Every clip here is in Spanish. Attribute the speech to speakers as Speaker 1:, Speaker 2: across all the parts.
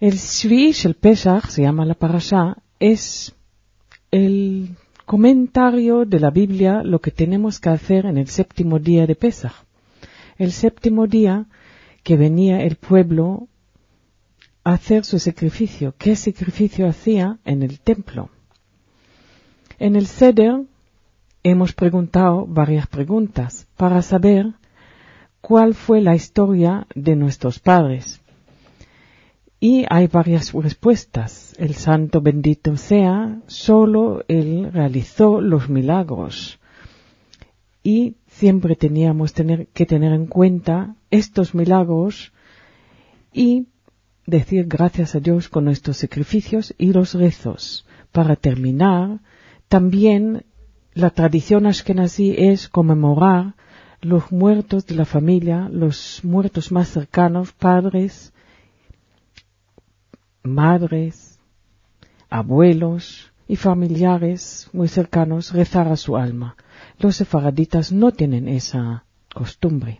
Speaker 1: El Shvi'i Shel Pesach, se llama la parashá, es el comentario de la Biblia, lo que tenemos que hacer en el séptimo día de Pesach. El séptimo día que venía el pueblo a hacer su sacrificio. ¿Qué sacrificio hacía en el templo? En el Seder hemos preguntado varias preguntas para saber cuál fue la historia de nuestros padres. Y hay varias respuestas. El santo bendito sea, solo él realizó los milagros. Y siempre teníamos que tener en cuenta estos milagros y decir gracias a Dios con nuestros sacrificios y los rezos. Para terminar, también la tradición ashkenazí es conmemorar los muertos de la familia, los muertos más cercanos, padres, madres, abuelos y familiares muy cercanos, rezar a su alma. Los sefaraditas no tienen esa costumbre.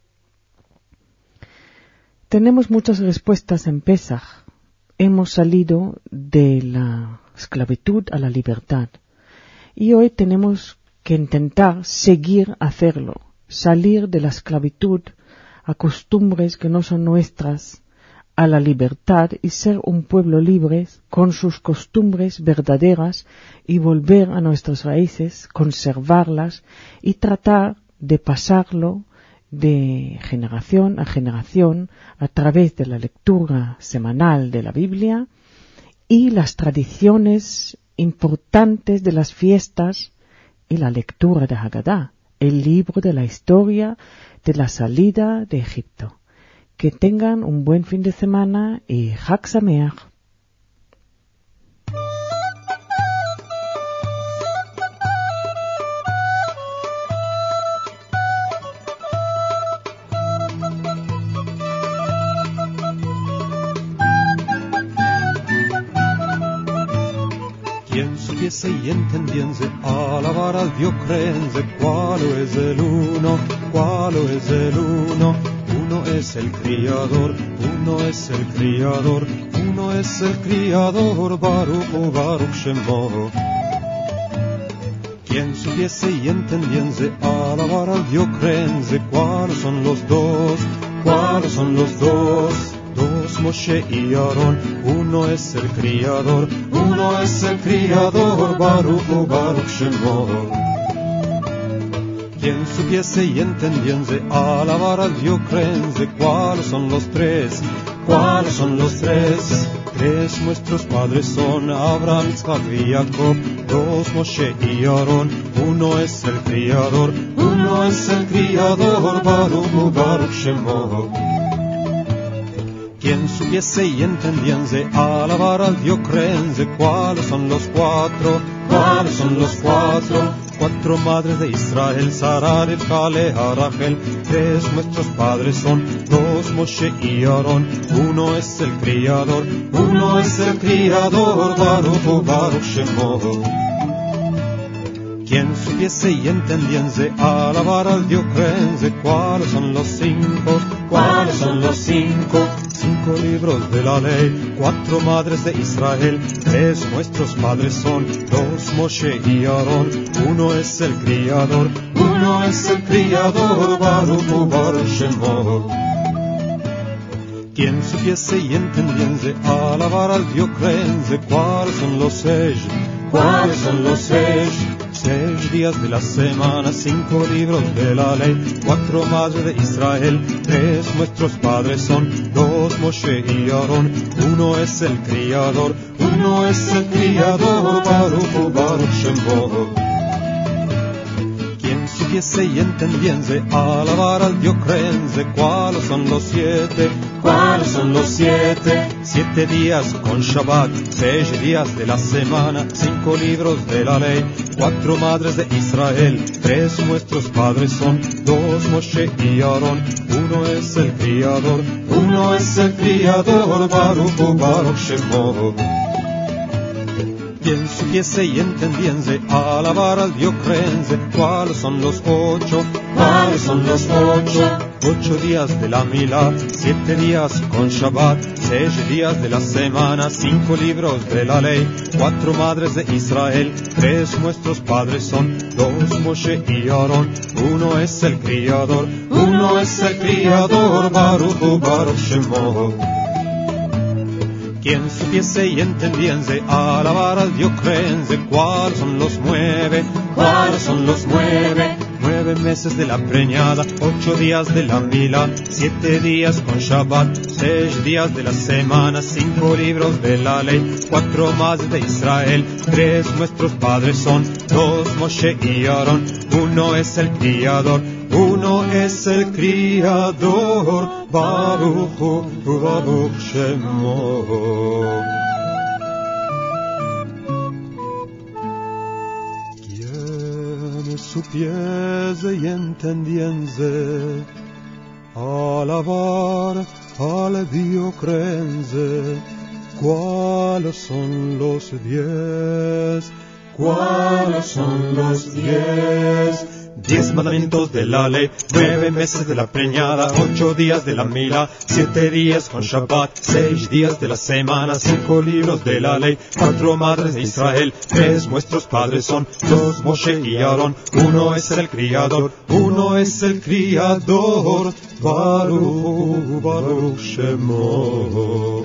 Speaker 1: Tenemos muchas respuestas en Pesach. Hemos salido de la esclavitud a la libertad. Y hoy tenemos que intentar seguir hacerlo, salir de la esclavitud a costumbres que no son nuestras, a la libertad y ser un pueblo libre con sus costumbres verdaderas y volver a nuestras raíces, conservarlas y tratar de pasarlo de generación a generación a través de la lectura semanal de la Biblia y las tradiciones importantes de las fiestas y la lectura de Haggadah, el libro de la historia de la salida de Egipto. Que tengan un buen fin de semana y Chag Sameach.
Speaker 2: Quien supiese y entendiese alabar al Dios creense, cuál es el uno, cuál es el uno. Uno es el criador, uno es el criador, uno es el criador, Baruch, Baruch Shemo. Quien supiese y entendiese alabar al Dios creense, cuáles son los dos, cuáles son los dos. Dos Moshe y Aarón, uno es el criador, uno es el criador, Baruch, Baruch Shemo. Quien supiese y entendiese alabar al Dios creense, cuáles son los tres, cuáles son los tres. Tres nuestros padres son Abraham, Isaac y Jacob, dos Moshe y Aarón, uno es el criador, uno es el criador, Baruch, Baruch Shemo. Quien supiese y entendiese alabar al Dios creense, cuáles son los cuatro, cuáles son los cuatro. Cuatro madres de Israel, Sara, Rivka, Lea, Rachel. Tres nuestros padres son, dos Moshe y Aarón, uno es el criador, uno es el criador, Baruch, Baruch Shemo. Quien supiese y entendiese alabar al Dios creense, cuáles son los cinco, cuáles son los cinco. Cinco libros de la ley, cuatro madres de Israel, tres nuestros padres son, dos Moshe y Aarón, uno es el criador, uno es el criador, Baruch, Baruch Shemo. Quien supiese y entendiese alabar al Dios creense, cuáles son los seis, cuáles son los seis. 6 días de la semana, 5 libros de la ley, 4 madres de Israel, 3 nuestros padres son, 2 Moshe y Aarón, 1 es el criador, 1 es el criador, Baruch, Baruch Shemo. Quien supiese y entendiese alabar al Dios creense, cuáles son los 7, cuáles son los 7. 7 días con Shabbat, 6 días de la semana, 5 libros de la ley, 4 madres de Israel, 3 nuestros padres son, 2 Moshe y Aarón, 1 es el criador, 1 es el criador, Baruch, Baruch Shemo. Quien supiese y entendiese alabar al Dios crense, ¿cuáles son los 8? ¿Cuáles son los 8? 8 días de la mila, 7 días con Shabbat, 6 días de la semana, 5 libros de la ley, 4 madres de Israel, 3 nuestros padres son, 2 Moshe y Aarón, 1 es el Criador, 1 es el Criador, Baruch Baruch Shemo. Quien supiese y entendiese alabar al Dios crense, ¿cuáles son los 9? ¿Cuáles son los 9? 9 meses de la preñada, 8 días de la mila, 7 días con Shabbat, 6 días de la semana, 5 libros de la ley, 4 más de Israel, 3 nuestros padres son, 2 Moshe y Aarón, 1 es el Criador, 1 es el Criador, Baruch Baruch Shemo. Quien supiese y entendiese alabar al Dios crense, ¿cuáles son los 10? ¿Cuáles son los 10? 10 mandamientos de la ley, 9 meses de la preñada, 8 días de la mila, 7 días con Shabbat, 6 días de la semana, 5 libros de la ley, 4 madres de Israel, 3 nuestros padres son, 2 Moshe y Aarón, 1 es el Criador, 1 es el Criador, Baruch Baruch Shemo.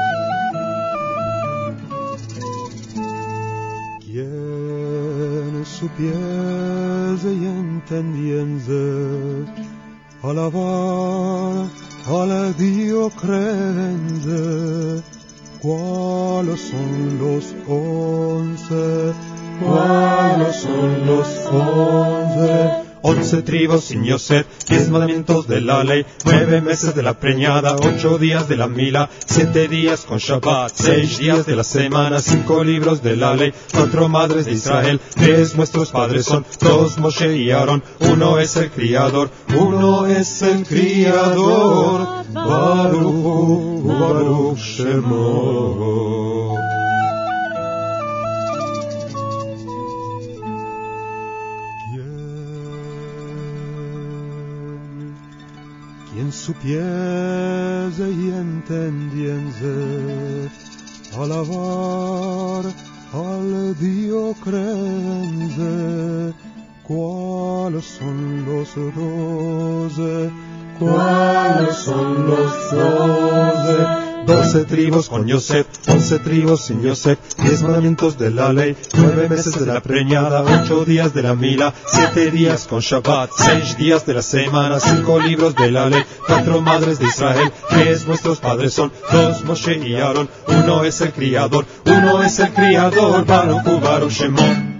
Speaker 2: Quien supiese y entendiese alabar al Dios crense, ¿cuáles son los 11? ¿Cuáles son los 11? 11 tribus sin Yosef, 10 mandamientos de la ley, 9 meses de la preñada, 8 días de la mila, 7 días con Shabbat, 6 días de la semana, 5 libros de la ley, 4 madres de Israel, 3 nuestros padres son, 2 Moshe y Aarón, 1 es el Criador, 1 es el Criador, Baruch Baruch Shemo. Quien supiese y entendiese alabar al Dios crense, ¿cuáles son los 12? ¿Cuáles son los 12? 12 tribus con Yosef, 11 tribus sin Yosef, 10 mandamientos de la ley, 9 meses de la preñada, 8 días de la mila, 7 días con Shabbat, 6 días de la semana, 5 libros de la ley, 4 madres de Israel, 3 nuestros padres son, 2 Moshe y Aarón, 1 es el Criador, 1 es el Criador, Baruch Baruch Shemo.